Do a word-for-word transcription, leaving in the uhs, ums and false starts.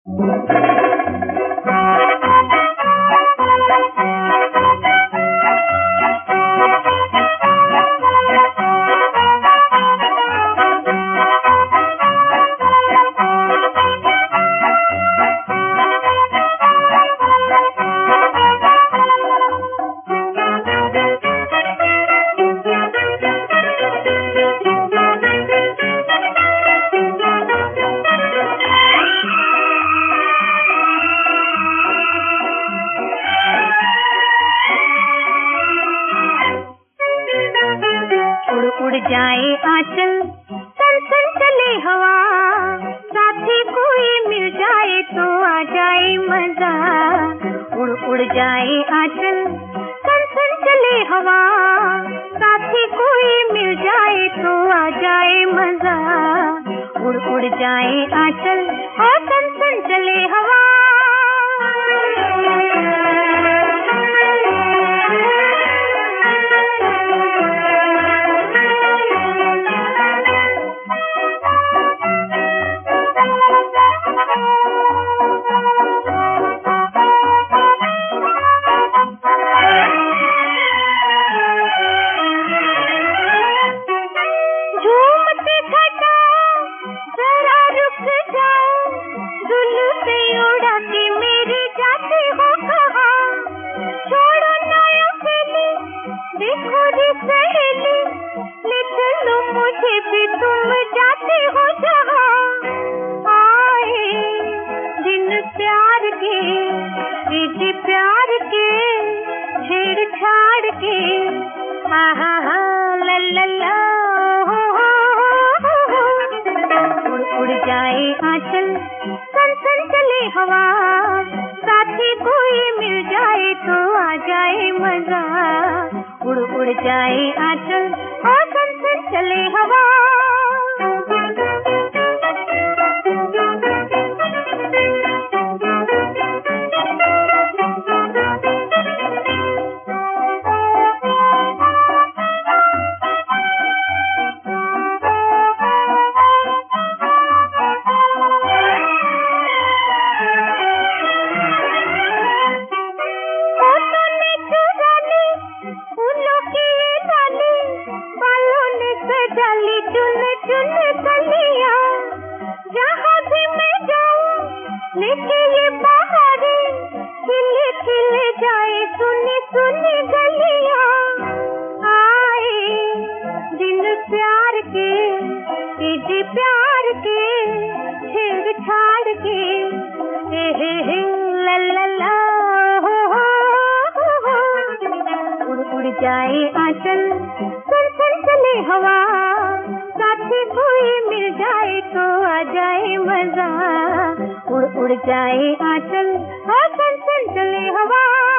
उड़ जाए आंचल, सन सन चले हवा, साथी कोई मिल जाए तो आ जाए मजा। उड़ उड़ जाए आंचल, सन सन चले हवा, साथी कोई मिल जाए तो आ जाए मजा। उड़ उड़ जाए आंचल और सन सन चले हवा। देखो रे सहेली, ले चलो मुझे भी, तुम जाते हो जहाँ। आए दिन प्यार के, जी प्यार के, छेड़छाड़ के, आहा हा ला ला ला। उड़ उड़ जाए आंचल, सन सन चले हवा, साथी कोई मिल जाए तो आ जाए मजा। उड़ उड़ जाए आंचल और सन सन चले हवा। डाली चुन चुन कलियां, जहाँ भी मैं जाऊं लेके ये बहारे, खिले खिले जाए सुनी सुनी गलियां। आए दिन प्यार के, जी प्यार के, छेड़छाड़ के, हे हे हे ला ला ला। हो हो हो उड़ उड़ जाए आंचल, सन सन चले हवा, साथी कोई मिल जाए तो आ जाए मजा। उड़ उड़ जाए आंचल और सन सन चले हवा।